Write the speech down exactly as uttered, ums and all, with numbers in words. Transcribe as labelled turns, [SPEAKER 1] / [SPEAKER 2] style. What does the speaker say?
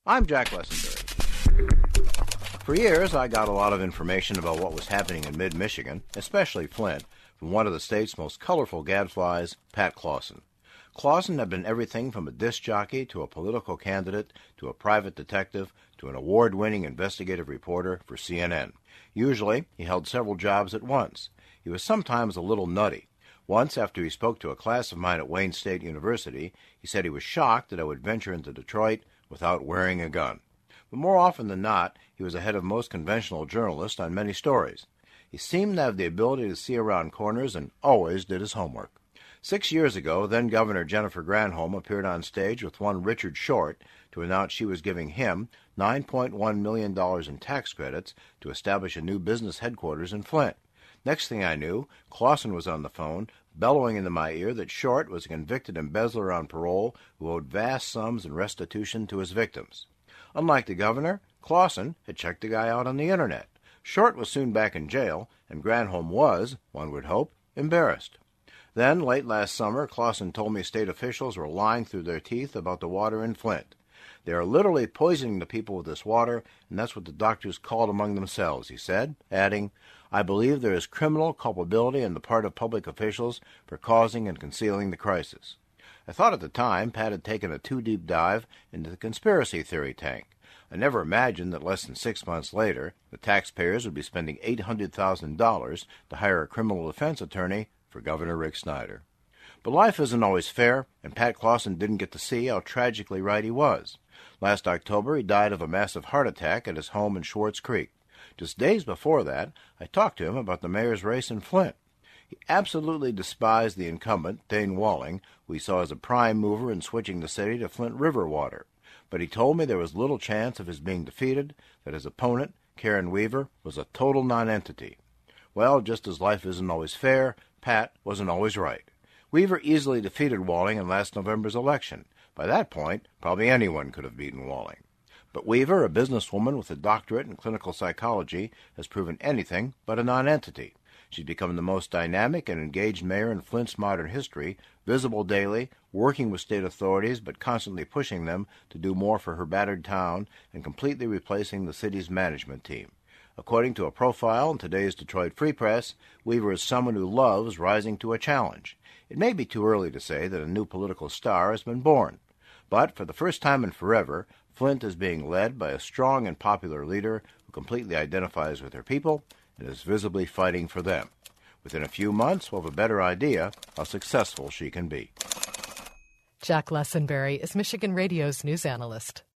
[SPEAKER 1] I'm Jack Lessenberry. For years, I got a lot of information about what was happening in mid-Michigan, especially Flint, from one of the state's most colorful gadflies, Pat Clausen. Clausen had been everything from a disc jockey to a political candidate to a private detective to an award-winning investigative reporter for C N N. Usually, he held several jobs at once. He was sometimes a little nutty. Once, after he spoke to a class of mine at Wayne State University, he said he was shocked that I would venture into Detroit without wearing a gun. But more often than not, he was ahead of most conventional journalists on many stories. He seemed to have the ability to see around corners and always did his homework. Six years ago, then-Governor Jennifer Granholm appeared on stage with one Richard Short to announce she was giving him nine point one million dollars in tax credits to establish a new business headquarters in Flint. Next thing I knew, Clausen was on the phone, bellowing into my ear that Short was a convicted embezzler on parole who owed vast sums in restitution to his victims. Unlike the governor, Clausen had checked the guy out on the Internet. Short was soon back in jail, and Granholm was, one would hope, embarrassed. Then, late last summer, Clausen told me state officials were lying through their teeth about the water in Flint. They are literally poisoning the people with this water, and that's what the doctors called among themselves, he said, adding, I believe there is criminal culpability on the part of public officials for causing and concealing the crisis. I thought at the time Pat had taken a too-deep dive into the conspiracy theory tank. I never imagined that less than six months later, the taxpayers would be spending eight hundred thousand dollars to hire a criminal defense attorney for Governor Rick Snyder. But life isn't always fair, and Pat Clausen didn't get to see how tragically right he was. Last October, he died of a massive heart attack at his home in Schwartz Creek. Just days before that, I talked to him about the mayor's race in Flint. He absolutely despised the incumbent, Dane Walling, who he saw as a prime mover in switching the city to Flint River water. But he told me there was little chance of his being defeated, that his opponent, Karen Weaver, was a total nonentity. Well, just as life isn't always fair, Pat wasn't always right. Weaver easily defeated Walling in last November's election. By that point, probably anyone could have beaten Walling. But Weaver, a businesswoman with a doctorate in clinical psychology, has proven anything but a nonentity. She's become the most dynamic and engaged mayor in Flint's modern history, visible daily, working with state authorities but constantly pushing them to do more for her battered town and completely replacing the city's management team. According to a profile in today's Detroit Free Press, Weaver is someone who loves rising to a challenge. It may be too early to say that a new political star has been born. But for the first time in forever, Flint is being led by a strong and popular leader who completely identifies with her people and is visibly fighting for them. Within a few months, we'll have a better idea how successful she can be.
[SPEAKER 2] Jack Lessenberry is Michigan Radio's news analyst.